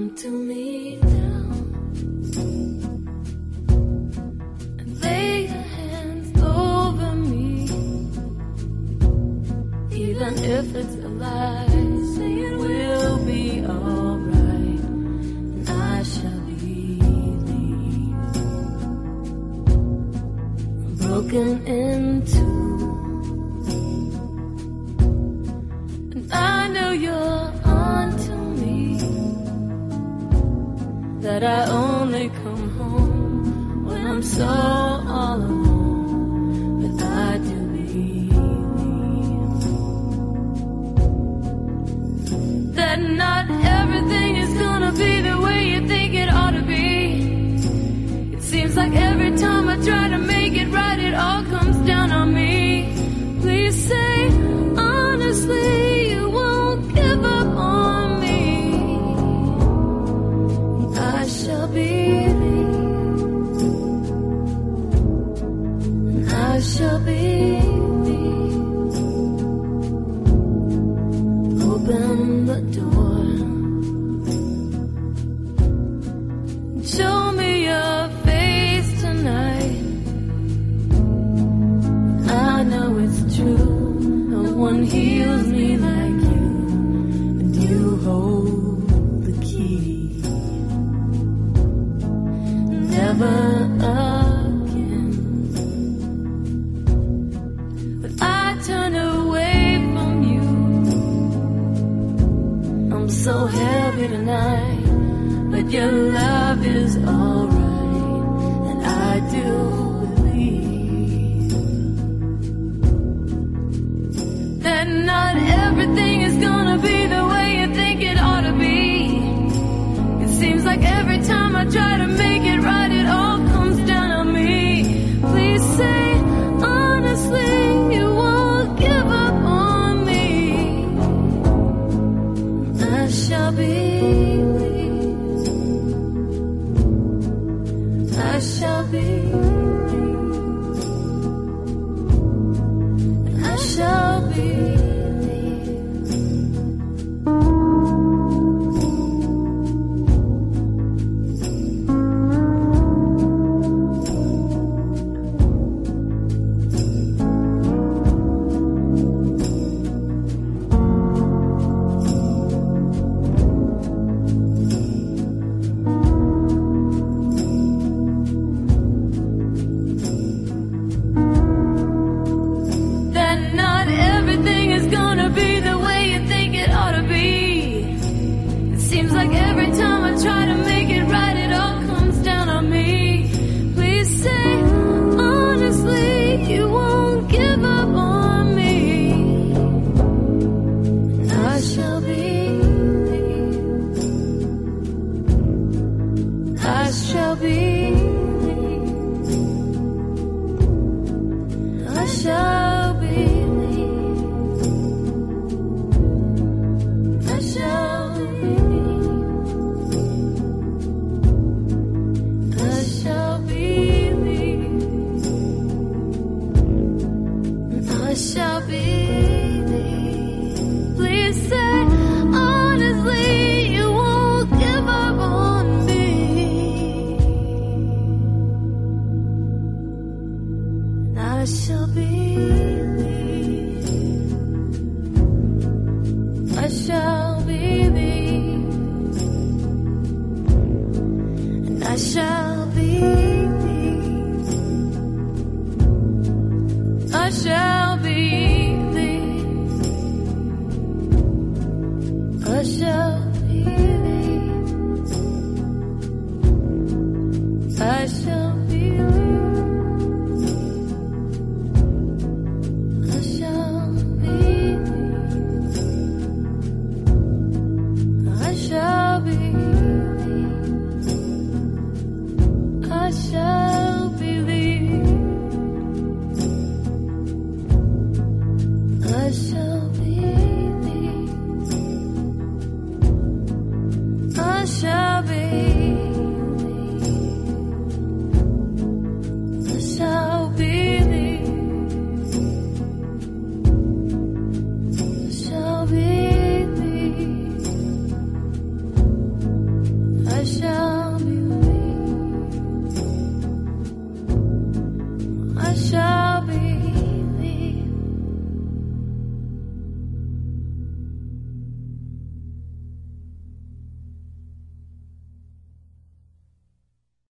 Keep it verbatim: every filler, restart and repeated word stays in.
to me now and lay your hands over me, even if it's a lie. Say it will be alright, and I shall believe. I'm broken into, and I know you're onto me, that I only come home when I'm so all alone. But I do believe that not everything is gonna be the way you think it ought to be. It seems like every time I try to make it right, it all comes down on me. Please say honestly you won't give up on me. I shall believe, and I shall believe. Open the door, show me your face tonight. I know it's true, no one heals me like you, and you hold the key. Never again would I turn away from you. I'm so heavy tonight, but your love is alright, and I do believe that not everything is gonna be the way you think it ought to be. It seems like every time I try to make it right, it all comes down on me. Please say honestly you won't give up on me. I shall believe, I shall believe, I shall believe. I shall be